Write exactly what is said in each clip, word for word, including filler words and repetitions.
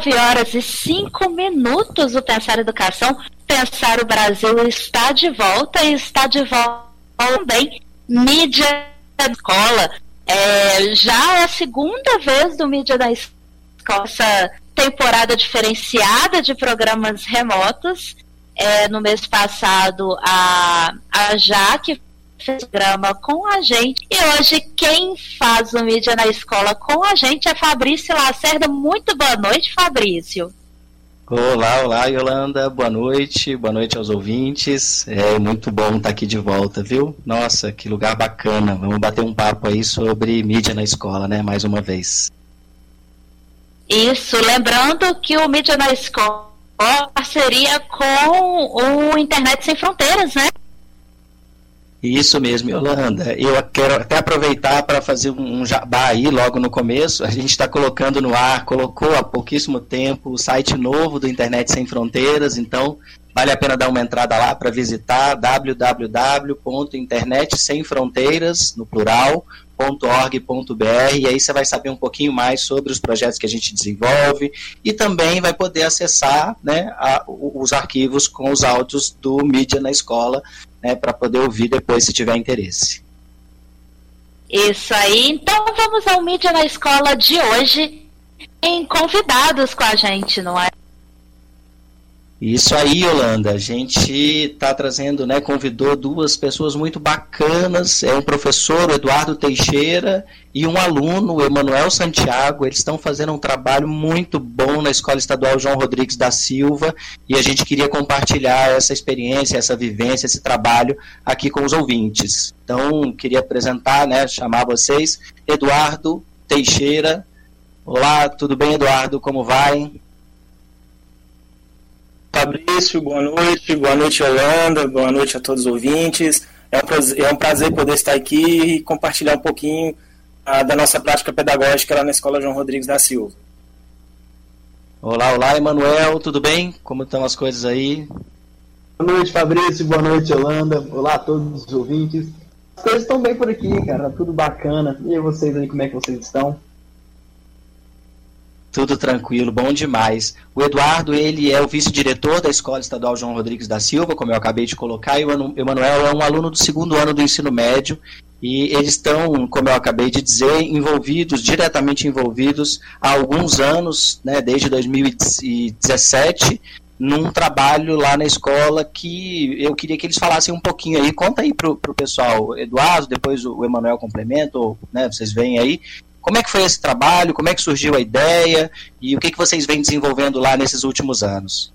nove horas e cinco minutos o Pensar Educação. Pensar o Brasil está de volta e está de volta também Mídia da Escola. É, já é a segunda vez do Mídia da Escola, essa temporada diferenciada de programas remotos. É, no mês passado, a, a Jaque fez o programa com a gente. E hoje, quem faz o Mídia na Escola com a gente é Fabrício Lacerda. Muito boa noite, Fabrício. Olá, olá, Yolanda. Boa noite. Boa noite aos ouvintes. É muito bom estar aqui de volta, viu? Nossa, que lugar bacana. Vamos bater um papo aí sobre mídia na escola, né? Mais uma vez. Isso. Lembrando que o Mídia na Escola é parceria com o Internet Sem Fronteiras, né? Isso mesmo, Yolanda. Eu quero até aproveitar para fazer um jabá aí logo no começo. A gente está colocando no ar, colocou há pouquíssimo tempo o site novo do Internet Sem Fronteiras, então vale a pena dar uma entrada lá para visitar w w w ponto internet sem fronteiras, no plural, ponto org ponto b r, e aí você vai saber um pouquinho mais sobre os projetos que a gente desenvolve e também vai poder acessar, né, a, os arquivos com os áudios do Mídia na Escola, né, para poder ouvir depois se tiver interesse. Isso aí. Então vamos ao Mídia na Escola de hoje, em convidados com a gente, não é? Isso aí, Yolanda, a gente está trazendo, né, convidou duas pessoas muito bacanas, é um professor, o Eduardo Teixeira, e um aluno, o Emanuel Santiago. Eles estão fazendo um trabalho muito bom na Escola Estadual João Rodrigues da Silva, e a gente queria compartilhar essa experiência, essa vivência, esse trabalho aqui com os ouvintes. Então, queria apresentar, né, chamar vocês, Eduardo Teixeira. Olá, tudo bem, Eduardo? Como vai? Fabrício, boa noite, boa noite, Yolanda, boa noite a todos os ouvintes. É um prazer, é um prazer poder estar aqui e compartilhar um pouquinho ah, da nossa prática pedagógica lá na Escola João Rodrigues da Silva. Olá, olá, Emanuel, tudo bem? Como estão as coisas aí? Boa noite, Fabrício, boa noite, Yolanda. Olá a todos os ouvintes. As coisas estão bem por aqui, cara, tudo bacana. E vocês aí, como é que vocês estão? Tudo tranquilo, bom demais. O Eduardo, ele é o vice-diretor da Escola Estadual João Rodrigues da Silva, como eu acabei de colocar, e o Emanuel é um aluno do segundo ano do ensino médio, e eles estão, como eu acabei de dizer, envolvidos, diretamente envolvidos há alguns anos, né, desde dois mil e dezessete, num trabalho lá na escola que eu queria que eles falassem um pouquinho aí. Conta aí pro, pro pessoal, Eduardo, depois o Emanuel complementa, ou, né, vocês veem aí. Como é que foi esse trabalho, como é que surgiu a ideia e o que, que vocês vêm desenvolvendo lá nesses últimos anos?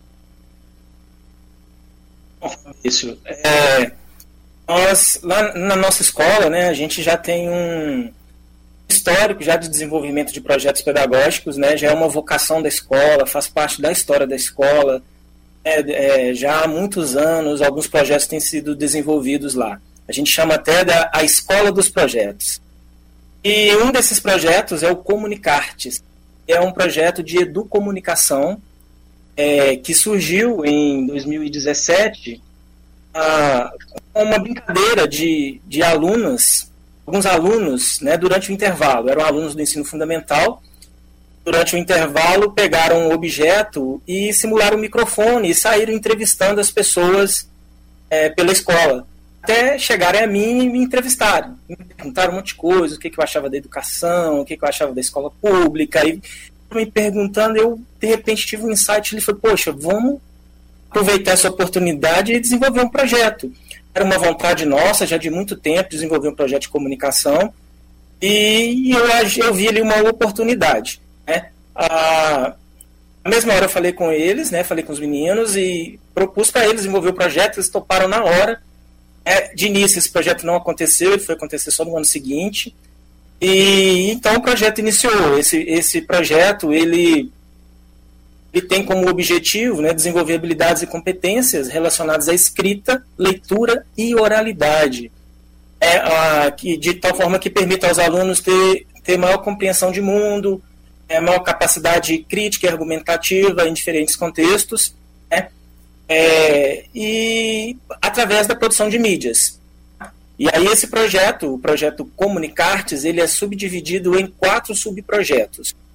Bom, Fabrício, é, nós, lá na nossa escola, né, a gente já tem um histórico já de desenvolvimento de projetos pedagógicos, né, já é uma vocação da escola, faz parte da história da escola. É, é, já há muitos anos, alguns projetos têm sido desenvolvidos lá. A gente chama até da a Escola dos Projetos. E um desses projetos é o Comunicartes, que é um projeto de educomunicação é, que surgiu em dois mil e dezessete ah, com uma brincadeira de, de alunas, alguns alunos, né, durante o intervalo, eram alunos do ensino fundamental, durante o intervalo pegaram um objeto e simularam o microfone e saíram entrevistando as pessoas é, pela escola, até chegarem a mim e me entrevistarem. Me perguntaram um monte de coisa, o que, que eu achava da educação, o que, que eu achava da escola pública, e me perguntando, eu de repente tive um insight, ele falou, poxa, vamos aproveitar essa oportunidade e desenvolver um projeto. Era uma vontade nossa, já de muito tempo, desenvolver um projeto de comunicação, e eu, eu vi ali uma oportunidade, né? A, na mesma hora eu falei com eles, né, falei com os meninos, e propus para eles desenvolver o projeto, eles toparam na hora. É, de início esse projeto não aconteceu, ele foi acontecer só no ano seguinte, e então o projeto iniciou. Esse, esse projeto ele, ele tem como objetivo, né, desenvolver habilidades e competências relacionadas à escrita, leitura e oralidade, é, a, que, de tal forma que permita aos alunos ter, ter maior compreensão de mundo, é, maior capacidade crítica e argumentativa em diferentes contextos, né, É, e através da produção de mídias. E aí esse projeto, o projeto Comunicartes, ele é subdividido em quatro subprojetos.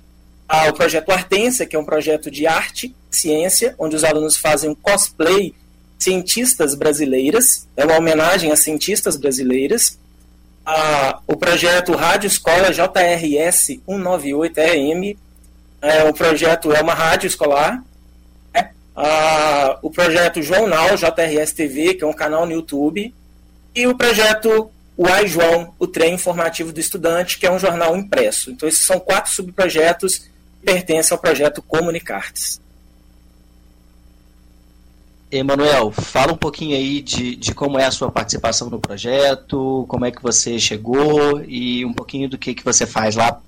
Ah, o projeto Artência, que é um projeto de arte e ciência, onde os alunos fazem um cosplay cientistas brasileiras, é uma homenagem a cientistas brasileiras. Ah, o projeto Rádio Escola J R S cento e noventa e oito R M, é, o projeto é uma rádio escolar. É. Ah, o projeto Jornal J R S T V, que é um canal no YouTube. E o projeto Uai João, o trem informativo do estudante, que é um jornal impresso. Então, esses são quatro subprojetos que pertencem ao projeto Comunicartes. Emanuel, fala um pouquinho aí de, de como é a sua participação no projeto, como é que você chegou e um pouquinho do que, que você faz lá.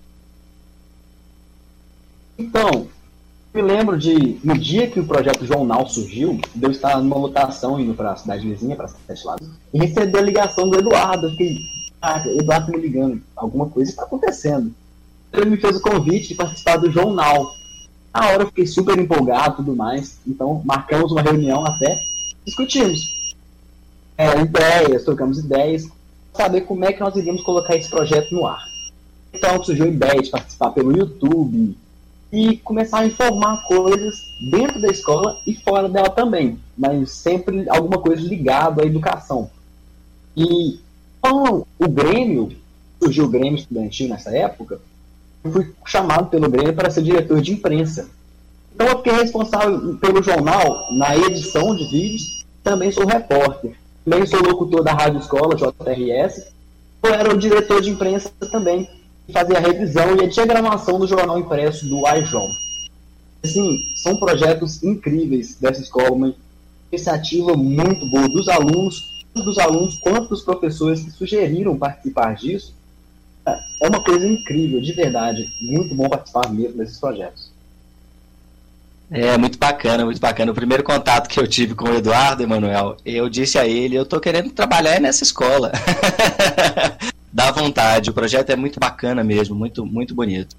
Então, me lembro de, no dia que o projeto Jornal surgiu, de eu estar numa lotação indo para a cidade vizinha, para Sete Lados, e recebi a ligação do Eduardo. Eu fiquei, ah, o Eduardo me ligando, alguma coisa está acontecendo. Ele me fez o convite de participar do Jornal. Na hora eu fiquei super empolgado e tudo mais, então marcamos uma reunião até, discutimos é, ideias, trocamos ideias, saber como é que nós iríamos colocar esse projeto no ar. Então surgiu a ideia de participar pelo YouTube, e começar a informar coisas dentro da escola e fora dela também, mas sempre alguma coisa ligada à educação. E com o Grêmio, surgiu o Grêmio Estudantil nessa época, eu fui chamado pelo Grêmio para ser diretor de imprensa. Então eu fiquei responsável pelo jornal na edição de vídeos, também sou repórter, também sou locutor da Rádio Escola, J R S, eu era o diretor de imprensa também, fazer a revisão e a diagramação do jornal impresso do Uai João. Assim, são projetos incríveis dessa escola, uma iniciativa muito boa dos alunos, tanto dos alunos quanto dos professores que sugeriram participar disso. É uma coisa incrível, de verdade, muito bom participar mesmo desses projetos. É, muito bacana, muito bacana. O primeiro contato que eu tive com o Eduardo, Emanuel, eu disse a ele, eu tô querendo trabalhar nessa escola. Dá vontade, o projeto é muito bacana mesmo, muito, muito bonito.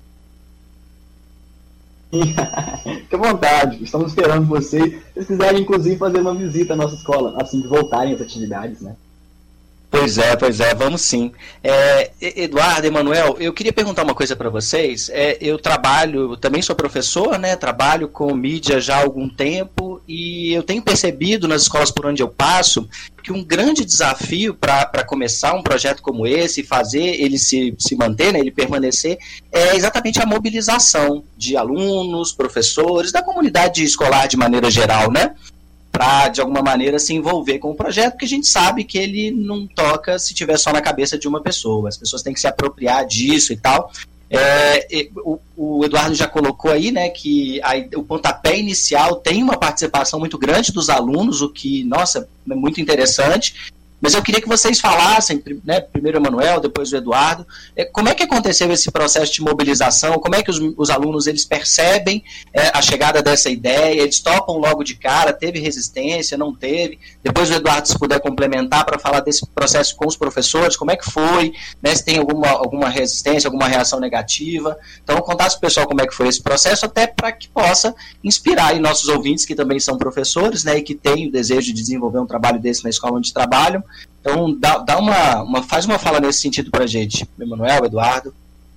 Fique à vontade, estamos esperando vocês. Se vocês quiserem, inclusive, fazer uma visita à nossa escola, assim que voltarem as atividades, né? Pois é, pois é, vamos sim. É, Eduardo, Emanuel, eu queria perguntar uma coisa para vocês. É, eu trabalho, também sou professor, né? Trabalho com mídia já há algum tempo e eu tenho percebido nas escolas por onde eu passo que um grande desafio para começar um projeto como esse, fazer ele se, se manter, né, ele permanecer, é exatamente a mobilização de alunos, professores, da comunidade escolar de maneira geral, né? Para, de alguma maneira, se envolver com o projeto, porque a gente sabe que ele não toca se tiver só na cabeça de uma pessoa, as pessoas têm que se apropriar disso e tal. É, o, o Eduardo já colocou aí, né, que a, o pontapé inicial tem uma participação muito grande dos alunos, o que, nossa, é muito interessante. Mas eu queria que vocês falassem, né, primeiro o Emanuel, depois o Eduardo, é, como é que aconteceu esse processo de mobilização, como é que os, os alunos eles percebem é, a chegada dessa ideia, eles topam logo de cara, teve resistência, não teve, depois o Eduardo, se puder complementar para falar desse processo com os professores, como é que foi, né, se tem alguma, alguma resistência, alguma reação negativa, então contar para o pessoal como é que foi esse processo, até para que possa inspirar aí nossos ouvintes que também são professores, né, e que têm o desejo de desenvolver um trabalho desse na escola onde trabalham. Então, dá, dá uma, uma, faz uma fala nesse sentido pra gente, Emanuel, Eduardo.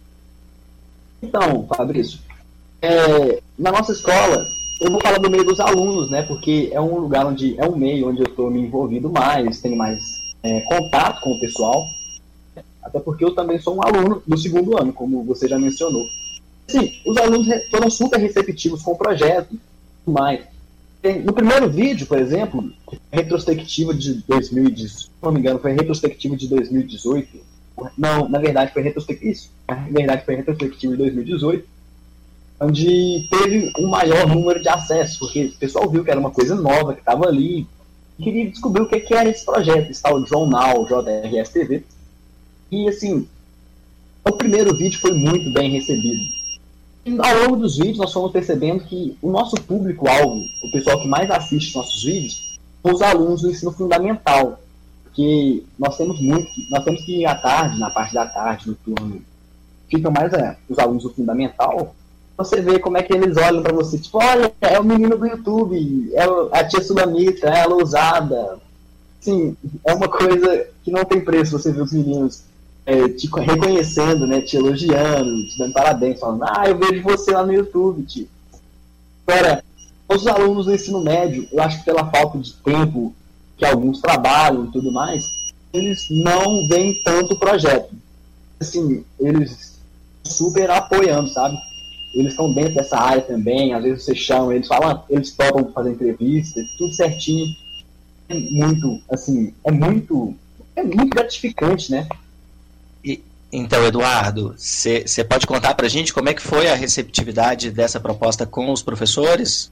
Então, Fabrício, é, na nossa escola, eu vou falar do meio dos alunos, né, porque é um lugar onde, é um meio onde eu estou me envolvido mais, tenho mais é, contato com o pessoal, até porque eu também sou um aluno do segundo ano, como você já mencionou. Sim, os alunos foram super receptivos com o projeto, mas no primeiro vídeo, por exemplo, retrospectiva de dois mil e dezoito, se não me engano, foi retrospectiva de dois mil e dezoito. Não, na verdade foi retrospectiva. Isso, na verdade foi retrospectiva de dois mil e dezoito, onde teve um maior número de acessos, porque o pessoal viu que era uma coisa nova, que estava ali, e queria descobrir o que, que era esse projeto, esse tal jornal, J R S T V. E assim, o primeiro vídeo foi muito bem recebido. E ao longo dos vídeos nós fomos percebendo que o nosso público-alvo, o pessoal que mais assiste nossos vídeos, são os alunos do ensino fundamental, porque nós temos muito, nós temos que ir à tarde, na parte da tarde, no turno, ficam mais é, os alunos do fundamental, você vê como é que eles olham para você, tipo, olha, é o menino do YouTube, é a tia Sulamita, ela ousada. Sim, é uma coisa que não tem preço você ver os meninos é, te reconhecendo, né, te elogiando, te dando parabéns, falando, ah, eu vejo você lá no YouTube, tio. Agora, os alunos do ensino médio, eu acho que pela falta de tempo que alguns trabalham e tudo mais, eles não veem tanto o projeto. Assim, eles super apoiando, sabe? Eles estão dentro dessa área também, às vezes você chama, eles falam, eles topam fazer entrevistas, tudo certinho. É muito, assim, é muito, é muito gratificante, né? E, então, Eduardo, você pode contar pra gente como é que foi a receptividade dessa proposta com os professores?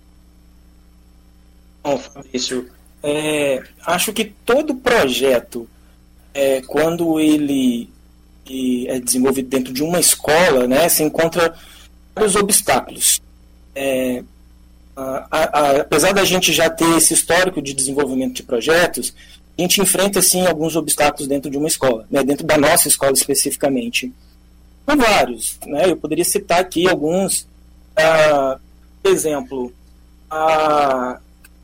Bom, Fabrício, é, acho que todo projeto, é, quando ele é desenvolvido dentro de uma escola, né, se encontra vários obstáculos. É, a, a, apesar da gente já ter esse histórico de desenvolvimento de projetos, a gente enfrenta, sim, alguns obstáculos dentro de uma escola, né, dentro da nossa escola especificamente. São vários, né, eu poderia citar aqui alguns. Ah, por exemplo, a,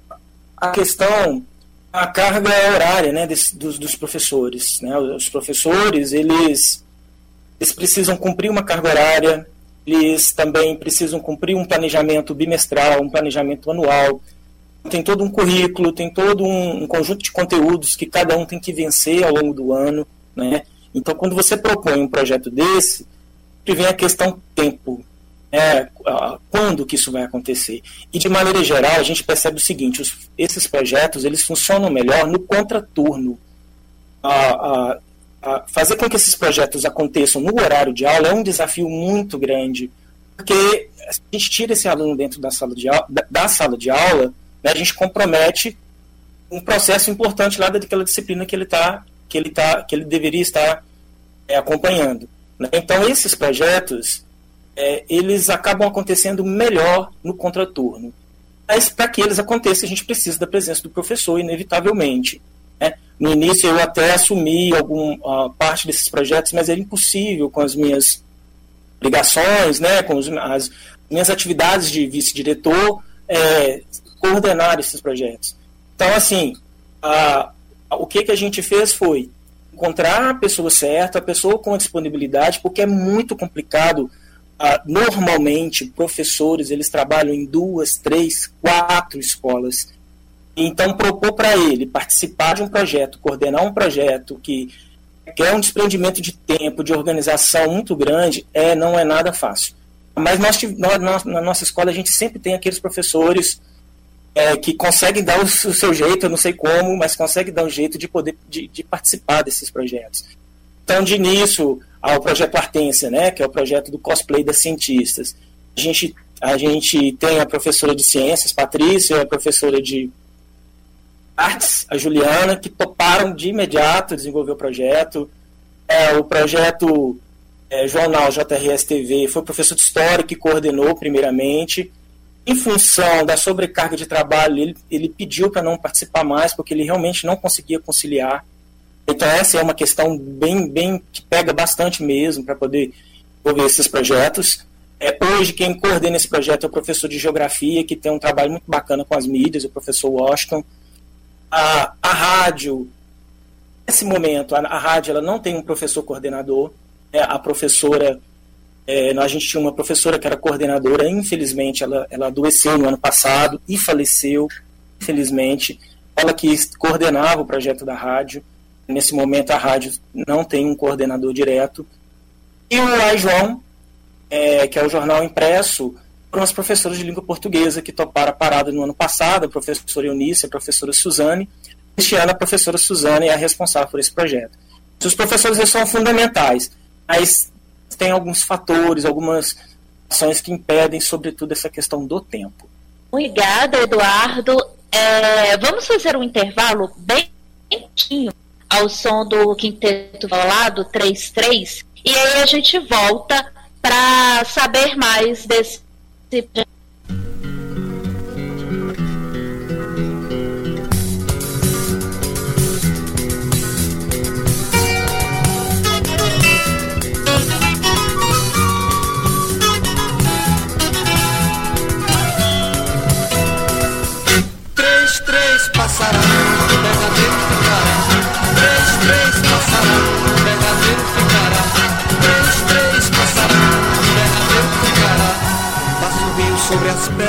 a questão, a carga horária, né, desse, dos, dos professores. Né, os professores, eles, eles precisam cumprir uma carga horária, eles também precisam cumprir um planejamento bimestral, um planejamento anual. Tem todo um currículo, tem todo um, um conjunto de conteúdos que cada um tem que vencer ao longo do ano. Né? Então, quando você propõe um projeto desse, vem a questão tempo. É, quando que isso vai acontecer? E, de maneira geral, a gente percebe o seguinte, os, esses projetos eles funcionam melhor no contraturno. A, a, a fazer com que esses projetos aconteçam no horário de aula é um desafio muito grande, porque a gente tira esse aluno dentro da sala de aula, da, da sala de aula, né, a gente compromete um processo importante lá daquela disciplina que ele, tá, que ele, tá, que ele deveria estar é, acompanhando. Né? Então, esses projetos, é, eles acabam acontecendo melhor no contraturno. Mas, para que eles aconteçam, a gente precisa da presença do professor, inevitavelmente. Né? No início, eu até assumi alguma parte desses projetos, mas era impossível com as minhas obrigações, né, com os, as minhas atividades de vice-diretor, é, coordenar esses projetos. Então, assim, a, a, o que, que a gente fez foi encontrar a pessoa certa, a pessoa com a disponibilidade, porque é muito complicado. Uh, normalmente, professores, eles trabalham em duas, três, quatro escolas. Então, propor para ele participar de um projeto, coordenar um projeto que quer um desprendimento de tempo, de organização muito grande, é, não é nada fácil. Mas nós, nós, na nossa escola, a gente sempre tem aqueles professores é, que conseguem dar o, o seu jeito, eu não sei como, mas conseguem dar um jeito de poder de, de participar desses projetos. Então, de início, ao projeto Artência, né, que é o projeto do cosplay das cientistas. A gente, a gente tem a professora de ciências, Patrícia, a professora de artes, a Juliana, que toparam de imediato desenvolver o projeto. É, o projeto é, Jornal J R S T V foi o professor de História que coordenou primeiramente. Em função da sobrecarga de trabalho, ele, ele pediu para não participar mais, porque ele realmente não conseguia conciliar. Então essa é uma questão bem, bem que pega bastante mesmo para poder desenvolver esses projetos. É, hoje quem coordena esse projeto é o professor de Geografia, que tem um trabalho muito bacana com as mídias, o professor Washington. A, a rádio, nesse momento, a, a rádio ela não tem um professor coordenador. É, a professora, é, a gente tinha uma professora que era coordenadora, infelizmente ela, ela adoeceu no ano passado e faleceu, infelizmente. Ela que coordenava o projeto da rádio. Nesse momento a rádio não tem um coordenador direto. E o Ai João, é, que é o jornal impresso, foram as professoras de língua portuguesa que toparam a parada no ano passado, a professora Eunice, a professora Suzane. Este ano a professora Suzane é a responsável por esse projeto. Os professores eles são fundamentais, mas tem alguns fatores, algumas ações que impedem, sobretudo, essa questão do tempo. Obrigada, Eduardo. É, vamos fazer um intervalo bem curtinho ao som do Quinteto Violado três três, e aí a gente volta para saber mais desse projeto. Três, três passará, o verdadeiro ficará. Três, três passará, o verdadeiro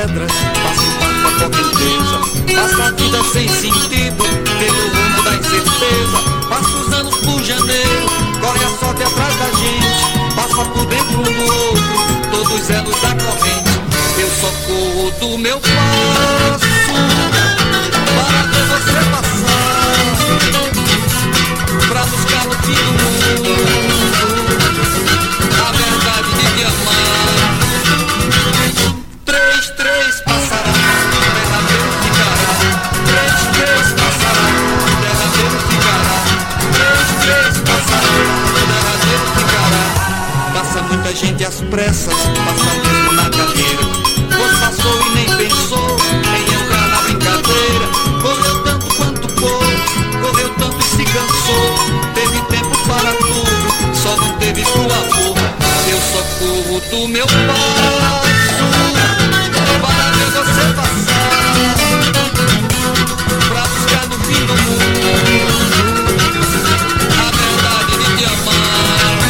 pedras, passa o barco a correnteza, passa a vida sem sentido, pelo rumo da incerteza, passa os anos por janeiro, corre a sorte atrás da gente, passa por dentro um do outro, todos os elos da corrente. Eu só corro do meu passo para ver você passar, pra buscar no fim do mundo a verdade de te amar. Três, três passará, derradeiro ficará. Três, três passará, derradeiro ficará. Três, três passará, derradeiro ficará. Passa muita gente às pressas, passa mesmo na carreira. Pois passou e nem pensou em entrar na brincadeira. Correu tanto quanto pôde, correu tanto e se cansou. Teve tempo para tudo, só não teve pro amor. Eu só corro do meu passo para ver você passar, pra buscar no fim do mundo a verdade de te amar.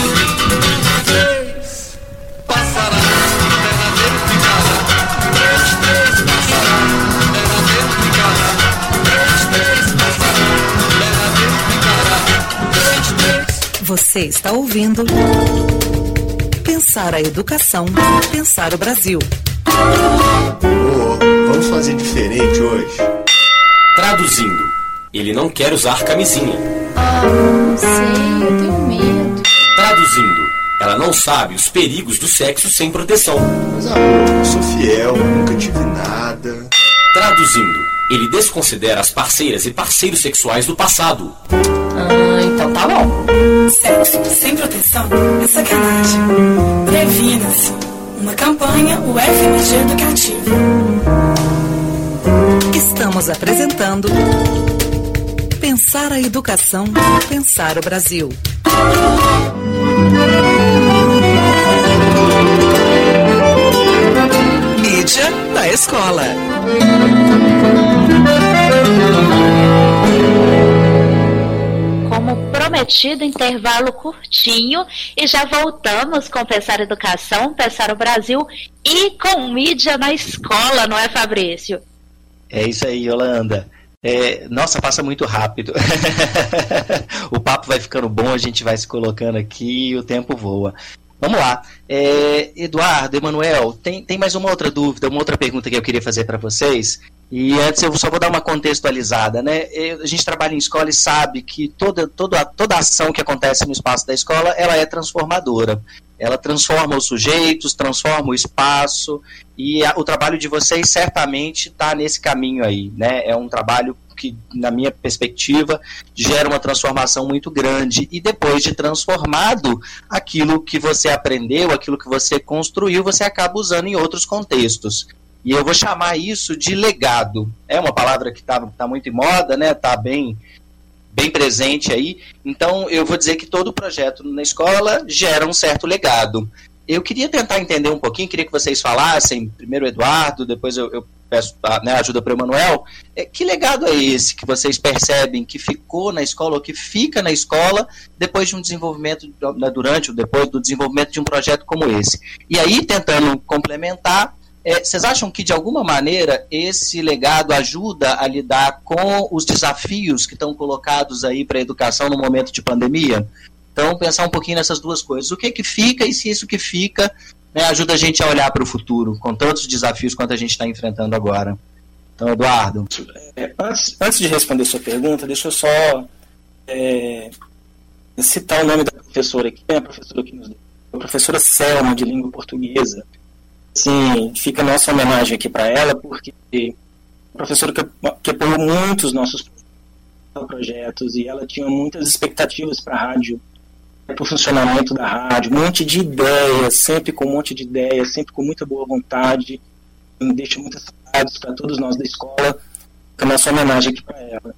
Três passará, derradeiro ficará. Três, três passará, derradeiro ficará. Três, três passará, derradeiro ficará. Três, três. Você está ouvindo Pensar a Educação, Pensar o Brasil. Oh, vamos fazer diferente hoje. Traduzindo, ele não quer usar camisinha. Ah, não sei, eu tenho medo. Traduzindo, ela não sabe os perigos do sexo sem proteção. Mas amor, eu sou fiel, nunca tive nada. Traduzindo, ele desconsidera as parceiras e parceiros sexuais do passado. Ah, então tá bom. Sexo sem proteção é sacanagem. Previna-se. Uma campanha U F M G Educativa. Estamos apresentando Pensar a Educação, Pensar o Brasil. Mídia da escola. Como prometido, intervalo curtinho e já voltamos com Pensar Educação, Pensar o Brasil e com mídia na escola, não é, Fabrício? É isso aí, Yolanda. É, nossa, passa muito rápido. O papo vai ficando bom, a gente vai se colocando aqui e o tempo voa. Vamos lá. É, Eduardo, Emanuel, tem, tem mais uma outra dúvida, uma outra pergunta que eu queria fazer para vocês. E antes eu só vou dar uma contextualizada, né? A gente trabalha em escola e sabe que toda, toda, toda ação que acontece no espaço da escola, ela é transformadora. Ela transforma os sujeitos, transforma o espaço, e a, o trabalho de vocês certamente está nesse caminho aí, né? É um trabalho que, na minha perspectiva, gera uma transformação muito grande, e depois de transformado, aquilo que você aprendeu, aquilo que você construiu, você acaba usando em outros contextos. E eu vou chamar isso de legado. É uma palavra que está tá muito em moda, né? Está bem, bem presente aí. Então, eu vou dizer que todo projeto na escola gera um certo legado. Eu queria tentar entender um pouquinho, queria que vocês falassem, primeiro o Eduardo, depois eu, eu peço né, ajuda para o Emanuel. É, que legado é esse que vocês percebem que ficou na escola, ou que fica na escola, depois de um desenvolvimento, durante ou depois do desenvolvimento de um projeto como esse? E aí, tentando complementar, É, vocês acham que, de alguma maneira, esse legado ajuda a lidar com os desafios que estão colocados aí para a educação no momento de pandemia? Então, pensar um pouquinho nessas duas coisas. O que que fica e se isso que fica, né, ajuda a gente a olhar para o futuro, com tantos desafios quanto a gente está enfrentando agora. Então, Eduardo. É, antes, antes de responder sua pergunta, deixa eu só é, citar o nome da professora aqui, a professora que nos deu, a professora Selma, de língua portuguesa. Sim, fica a nossa homenagem aqui para ela, porque a professora que, que apoiou muitos nossos projetos, e ela tinha muitas expectativas para a rádio, para o funcionamento da rádio, um monte de ideias, sempre com um monte de ideias, sempre com muita boa vontade, me deixa muitas saudades para todos nós da escola, fica a nossa homenagem aqui para ela.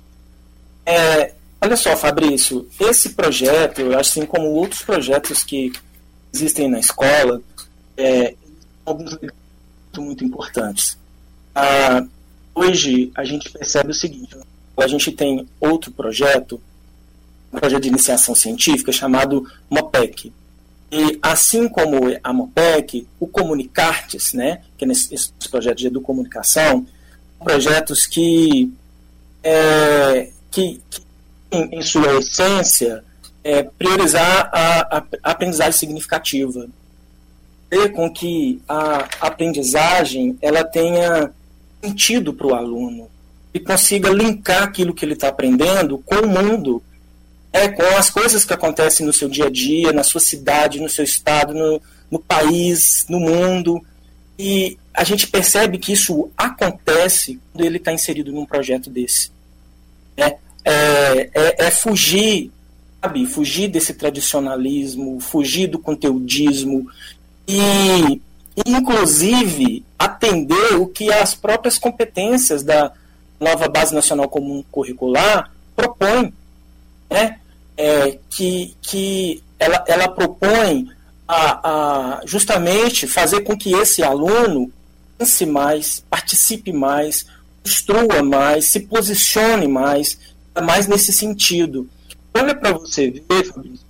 É, olha só, Fabrício, esse projeto, assim como outros projetos que existem na escola, é, alguns muito, muito importantes. Ah, hoje a gente percebe o seguinte: a gente tem outro projeto, um projeto de iniciação científica chamado MOPEC, E assim como a Mopec, o Comunicartes, né, que é nesse, esse projeto de educomunicação, projetos que, é, que, que em, em sua essência, é, priorizar a, a aprendizagem significativa, fazer com que a aprendizagem ela tenha sentido para o aluno e consiga linkar aquilo que ele está aprendendo com o mundo, é, com as coisas que acontecem no seu dia a dia, na sua cidade, no seu estado, no, no país, no mundo. E a gente percebe que isso acontece quando ele está inserido num projeto desse. É, é, é, é fugir, sabe? Fugir desse tradicionalismo, fugir do conteudismo e, inclusive, atender o que as próprias competências da nova Base Nacional Comum Curricular propõem. Né? É, que, que ela, ela propõe a, a justamente fazer com que esse aluno pense mais, participe mais, construa mais, se posicione mais, mais nesse sentido. Olha para você ver, Fabrício,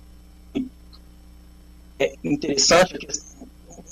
é interessante a questão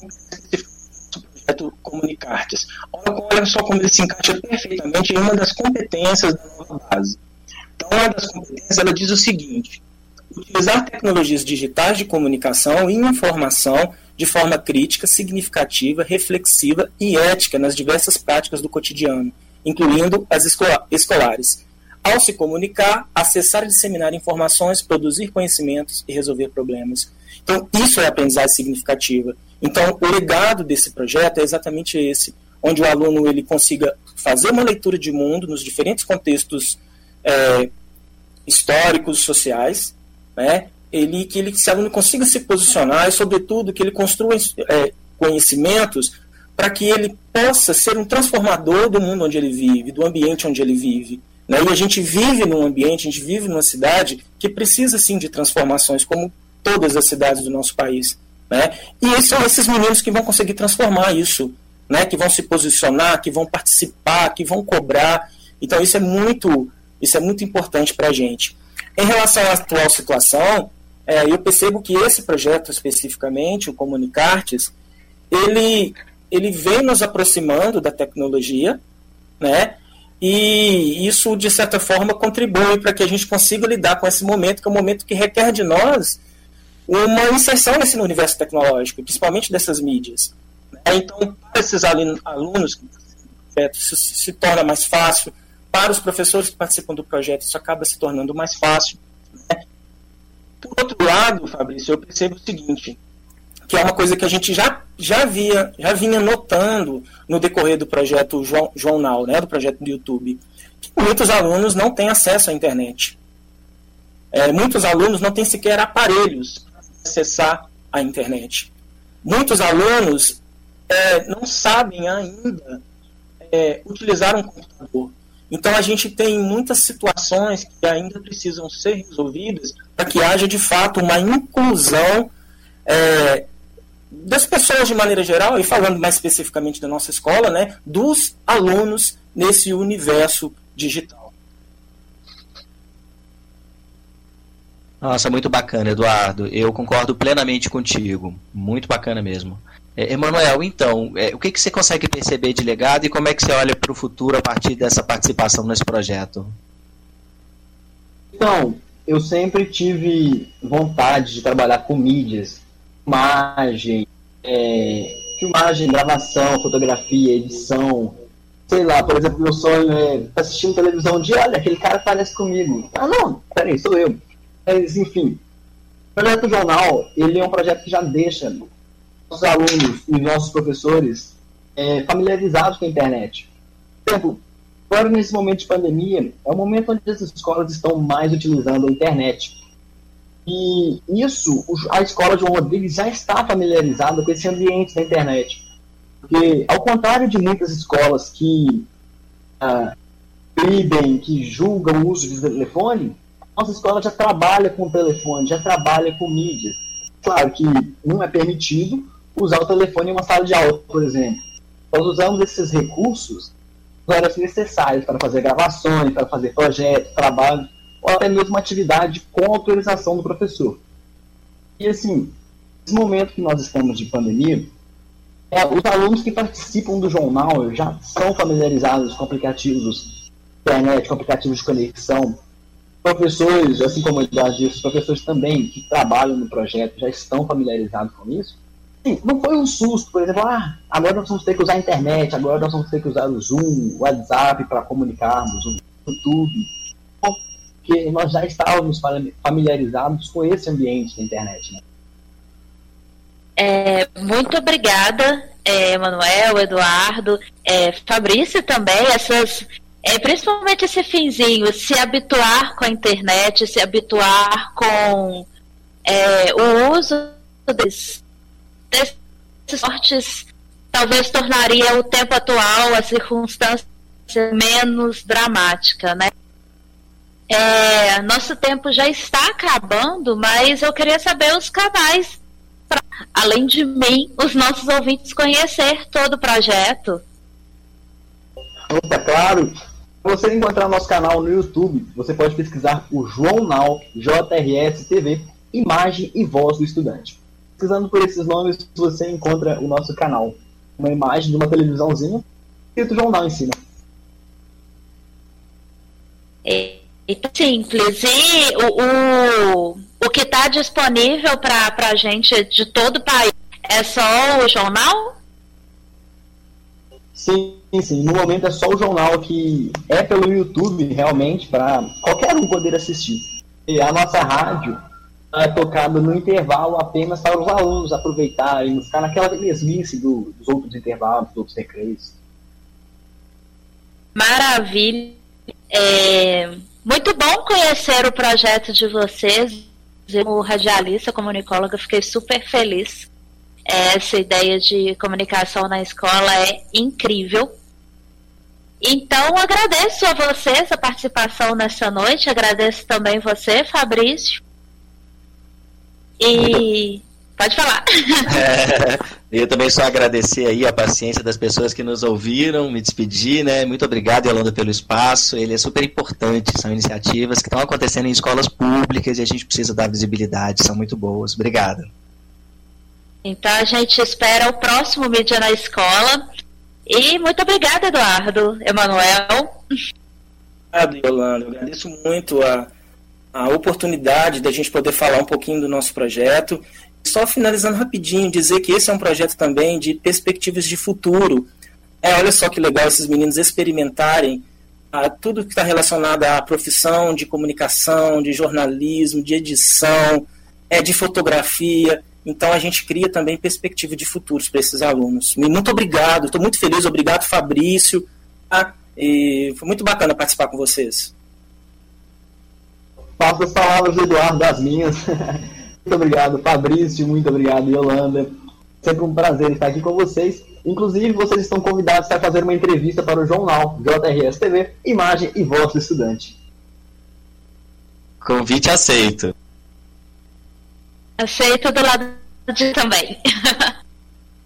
do projeto Comunicartes. Olha, olha só como ele se encaixa perfeitamente em uma das competências da nova base. Então, uma das competências, ela diz o seguinte: utilizar tecnologias digitais de comunicação e informação de forma crítica, significativa, reflexiva e ética nas diversas práticas do cotidiano, incluindo as escola- escolares. Ao se comunicar, acessar e disseminar informações, produzir conhecimentos e resolver problemas. Então, isso é aprendizagem significativa. Então, o legado desse projeto é exatamente esse, onde o aluno ele consiga fazer uma leitura de mundo nos diferentes contextos É, históricos, sociais, né? ele, que ele, esse aluno consiga se posicionar e, sobretudo, que ele construa é, conhecimentos para que ele possa ser um transformador do mundo onde ele vive, do ambiente onde ele vive. Né? E a gente vive num ambiente, a gente vive numa cidade que precisa, sim, de transformações, como todas as cidades do nosso país. Né? E são esses meninos que vão conseguir transformar isso, né? Que vão se posicionar, que vão participar, que vão cobrar. Então, isso é muito... Isso é muito importante para a gente. Em relação à atual situação, é, eu percebo que esse projeto especificamente, o Comunicartes, ele, ele vem nos aproximando da tecnologia, né? E isso, de certa forma, contribui para que a gente consiga lidar com esse momento, que é um momento que requer de nós uma inserção nesse universo tecnológico, principalmente dessas mídias. Então, para esses alunos, se, se torna mais fácil. Para os professores que participam do projeto, isso acaba se tornando mais fácil. Né? Por outro lado, Fabrício, eu percebo o seguinte, que é uma coisa que a gente já, já, via, já vinha notando no decorrer do projeto João, João Now, né, do projeto do YouTube, que muitos alunos não têm acesso à internet. É, muitos alunos não têm sequer aparelhos para acessar a internet. Muitos alunos é, não sabem ainda é, utilizar um computador. Então, a gente tem muitas situações que ainda precisam ser resolvidas para que haja, de fato, uma inclusão é, das pessoas de maneira geral, e falando mais especificamente da nossa escola, né, dos alunos nesse universo digital. Nossa, muito bacana, Eduardo. Eu concordo plenamente contigo. Muito bacana mesmo. É, Emanuel, então, é, o que, que você consegue perceber de legado e como é que você olha para o futuro a partir dessa participação nesse projeto? Então, eu sempre tive vontade de trabalhar com mídias, imagem, é, filmagem, gravação, fotografia, edição. Sei lá, por exemplo, meu sonho é assistindo televisão um dia, olha, aquele cara parece comigo. Ah, não, peraí, sou eu. Mas, enfim, o projeto Jornal, ele é um projeto que já deixa nossos alunos e nossos professores é, familiarizados com a internet. Por exemplo, agora nesse momento de pandemia, é o momento onde as escolas estão mais utilizando a internet. E isso, a escola João Rodrigues já está familiarizada com esse ambiente da internet. Porque, ao contrário de muitas escolas que ah, proíbem, que julgam o uso de telefone, nossa escola já trabalha com telefone, já trabalha com mídias. Claro que não é permitido usar o telefone em uma sala de aula, por exemplo. Nós usamos esses recursos nas horas necessárias para fazer gravações, para fazer projetos, trabalhos, ou até mesmo uma atividade com autorização do professor. E assim, nesse momento que nós estamos de pandemia, é, os alunos que participam do jornal já são familiarizados com aplicativos de internet, com aplicativos de conexão. Professores, assim como o Eduardo disse, os professores também que trabalham no projeto já estão familiarizados com isso. Sim, não foi um susto, por exemplo, ah, agora nós vamos ter que usar a internet, agora nós vamos ter que usar o Zoom, o WhatsApp para comunicarmos, o YouTube, porque nós já estávamos familiarizados com esse ambiente da internet, né? É, muito obrigada, é, Emanuel, Eduardo, é, Fabrício também, essas, é, principalmente esse finzinho, se habituar com a internet, se habituar com é, o uso desses, desses sortes, talvez tornaria o tempo atual, a circunstância menos dramática, né? É, nosso tempo já está acabando, mas eu queria saber os canais para, além de mim, os nossos ouvintes conhecer todo o projeto. Opa, claro. Para você encontrar nosso canal no YouTube, você pode pesquisar o Jornal J R S T V, Imagem e Voz do Estudante. Pesquisando por esses nomes, você encontra o nosso canal. Uma imagem de uma televisãozinha, escrito jornal em cima. É. Simples. E o, o, o que está disponível para a gente de todo o país é só o jornal? Sim, sim. No momento é só o jornal, que é pelo YouTube, realmente, para qualquer um poder assistir. E a nossa rádio é tocada no intervalo apenas para os alunos aproveitarem, ficar naquela mesmice do, dos outros intervalos, dos outros recreios. Maravilha. É... Muito bom conhecer o projeto de vocês. Eu, como radialista, comunicóloga, fiquei super feliz. Essa ideia de comunicação na escola é incrível. Então, agradeço a vocês a participação nessa noite. Agradeço também você, Fabrício. E... pode falar. É, eu também só agradecer aí a paciência das pessoas que nos ouviram, me despedir, né? Muito obrigado, Yolanda, pelo espaço. Ele é super importante, são iniciativas que estão acontecendo em escolas públicas e a gente precisa dar visibilidade, são muito boas. Obrigado. Então a gente espera o próximo Mídia na Escola. E muito obrigada, Eduardo, Emanuel. Obrigado, Yolanda. Eu agradeço muito a, a oportunidade da gente poder falar um pouquinho do nosso projeto. Só finalizando rapidinho, dizer que esse é um projeto também de perspectivas de futuro. É, olha só que legal esses meninos experimentarem ah, tudo que está relacionado à profissão de comunicação, de jornalismo, de edição, é, de fotografia. Então a gente cria também perspectiva de futuros para esses alunos. Muito obrigado, estou muito feliz, obrigado, Fabrício. Ah, e foi muito bacana participar com vocês. Passo as palavras do Eduardo das minhas. Muito obrigado, Fabrício, muito obrigado, Yolanda. Sempre um prazer estar aqui com vocês. Inclusive, vocês estão convidados a fazer uma entrevista para o jornal J R S T V, Imagem e Voz do Estudante. Convite aceito. Aceito do lado de também.